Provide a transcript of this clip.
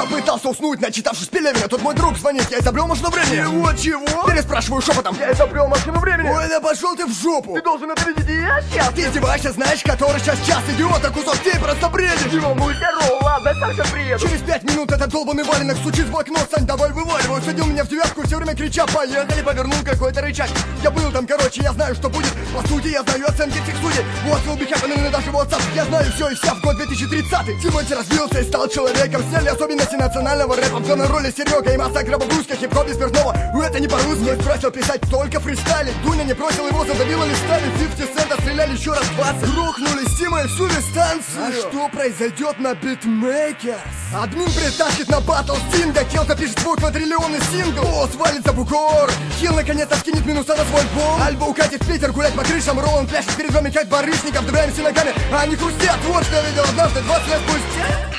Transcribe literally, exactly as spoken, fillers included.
Я пытался уснуть, начитавшись Пелевина. Тут мой друг звонит, я изобрел машину времени. Чего, чего? Переспрашиваю шепотом. Я изобрел машину времени. Ой, да пошел ты в жопу. Ты должен это видеть, и я сейчас. Ты издеваешься, знаешь, который сейчас час, идиота, кусок, ты просто бредишь. Не волнуйся, Ролл, ладно, сам сейчас приеду. Через пять минут этот долбанный валенок стучит в окно. Сань, давай вываливай. Садил меня в девятку, все время крича: поехали, повернул какой-то рычаг. Я был там, короче, я знаю, что будет. По сути, я знаю оценки всех судей. Вот will be happening, и даже WhatsApp. Я знаю все и вся в год две тысячи тридцатый. Тимати развился и стал человеком. Сняли особенности национального рэпа. В главной роли Серега и масса гробобруска, хип-хоп без спиртного. Это не по-русски. Не просил писать только фристайлить. Дуня не бросил его, задавила листами. пятьдесят центов стреляли еще раз двадцать. Рухнули с Тимой всю дистанцию. А что произойдет на битмейкерс? Админ притащит на батл Стинга. Келка пишет свой квадриллионный сингл. О, свалится букор. Хил наконец-то скинет минуса на свой бол. Альба укатит в Питер гулять по крышам. Роланд пляшет перед вами как барышников. Добираемся ногами, а они хрустят. Вот что я видел однажды двадцать лет спустя.